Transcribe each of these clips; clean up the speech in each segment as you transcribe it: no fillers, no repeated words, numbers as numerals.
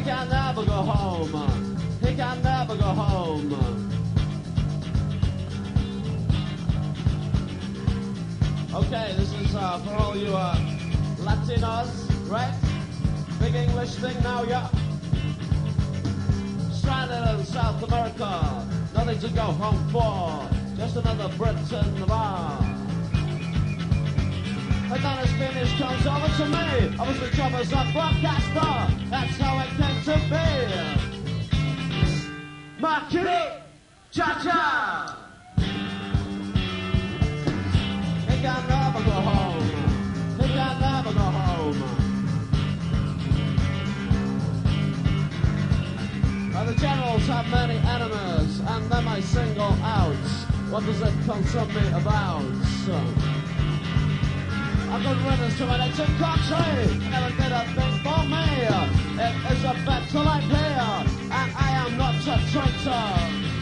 can never go home. He can never go home. Okay, this is for all you Latinos, right? Big English thing now, yeah. Stranded in South America, nothing to go home for, just another Britain bar. And then his finish comes over to me. I was the troubles of broadcaster, that's how it came to be. Marquis, cha-cha. He can never go home. He can never go home. The generals have many enemies, and them I single out. What does it concern me about? I've got riddance to an ancient country. Never did a thing for me. It is a better life here, and I am not a traitor.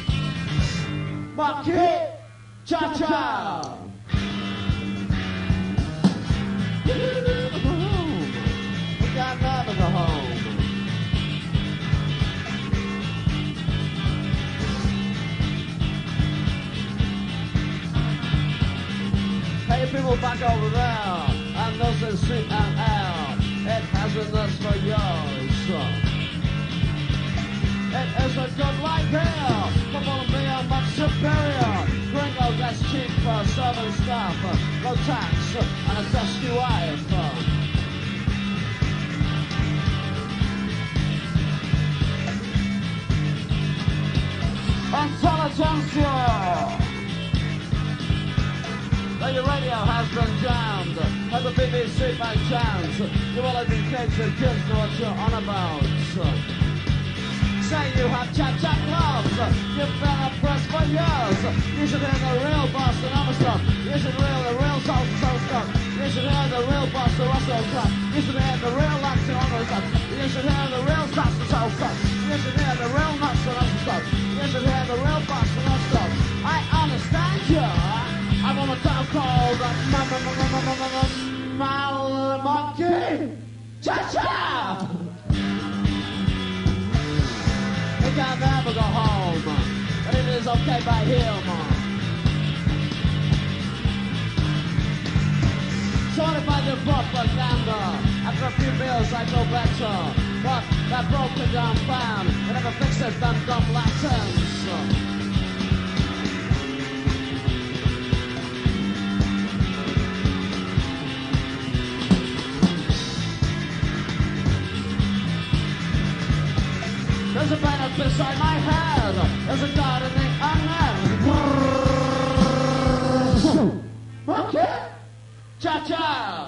Marquis, cha-cha. We can never go home. Hey, people back over there, and those in street and air, it hasn't this for yours. It is a good life here, come on me, I'm much superior. Gringo, that's cheap for serving staff, no tax, and a dusty wife. Intelligentsia! Your radio has been jammed. Has the BBC by chance? You will educate your kids know what you're on about. Say you have cha-cha clubs. You've been oppressed for years. You should hear the real Boston Hammer stuff. You should hear the real Soul stuff. You should hear the real Boston Russell stuff. You should hear the real Latin Honor stuff. You should hear the real Boston Soul stuff. You should hear the real Nuts and Russell stuff. You should hear the real Boston Russell stuff. I understand you. I'm on a town called Monkey. Cha-cha! He can never go home, but it is okay by him. Sorry by the propaganda. After a few beers I go better, but that broken down fan, they never fix it, them dumb Latins. There's a planet beside my head. There's a god in the unknown. Okay. Cha-cha.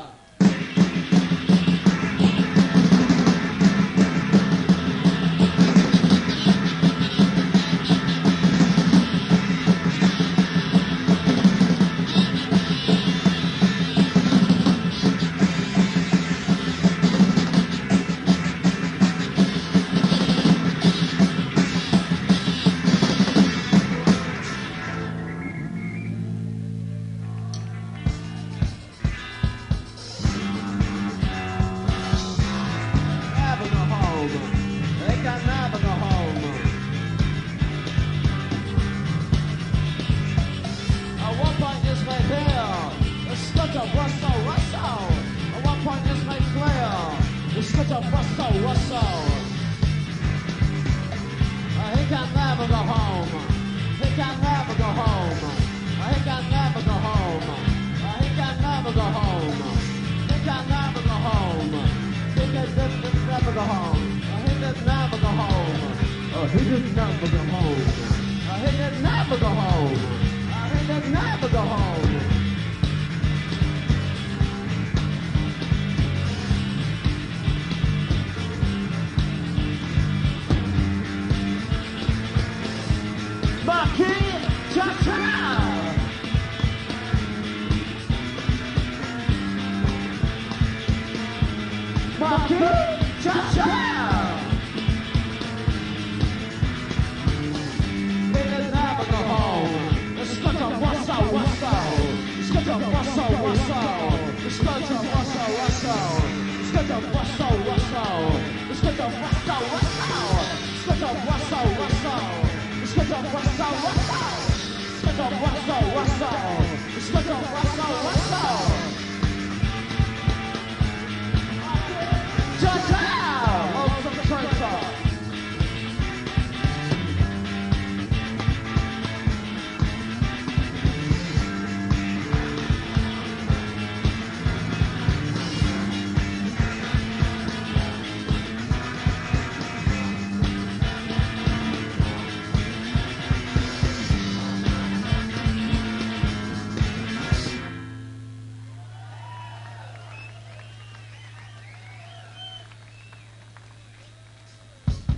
Escuta o Vassal, Vassal. Escuta o Vassal, Vassal. Escuta o Vassal, Vassal. Escuta o Vassal, Vassal. Escuta o Vassal, Vassal.